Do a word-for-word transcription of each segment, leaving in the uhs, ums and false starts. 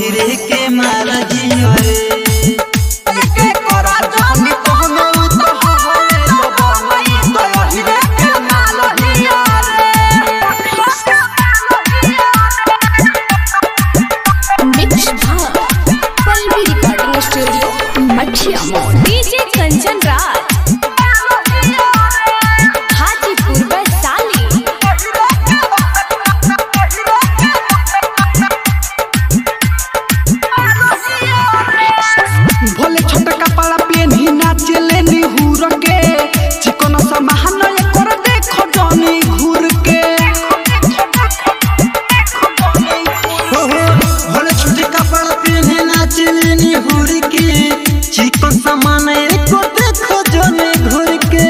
ओहिरे के माला जियो रे डीजे कंचन राज हाजीपुर वैशाली। भोले छोटा कपड़ा पेनी नाचले निहुर के चिकन समाहन कर देखो जानी घूर के भोले छोटे कपड़ा पेनी नाचले निहुर के चिकन सामान को देखो जानी घूर के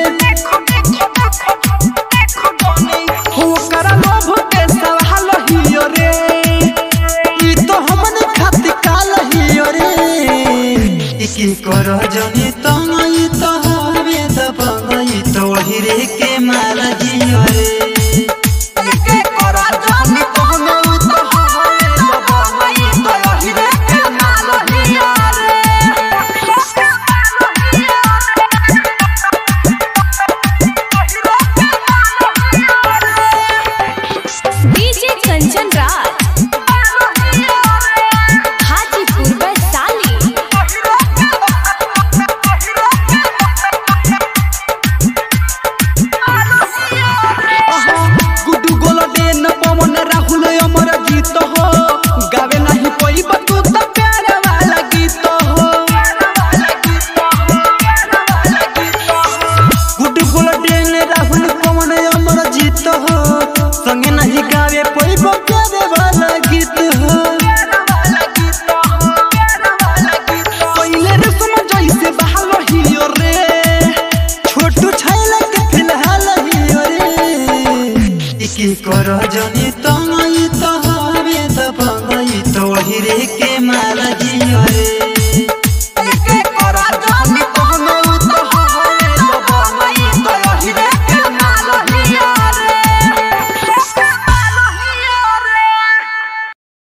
हो करा लोभ के सवाल हियो रे ई तो हमने खातिर काल हियो रे इकी करो जानी तो ई तो हवे दबंग ई तो ओहिरे के माला जियो रे डीजे कंचन राज हाजीपुर वैशाली। गुड्डू गोलडेन पवन राहुल अमर गीत हो गावे नहीं कोई बतू तो प्यार वाला गीत हो गुड्डू गोलडेन राहुल पवन अमर जीत हो संगे नहीं गावे कोई प्यार वाला गीत हो पहले रसम जैसे बहाल हियो रे छोटू छैला के फिलहाल हियो रे इकी करो जानी तो ई तो हवे दबंग ई तो ओहिरे के माला जियो रे।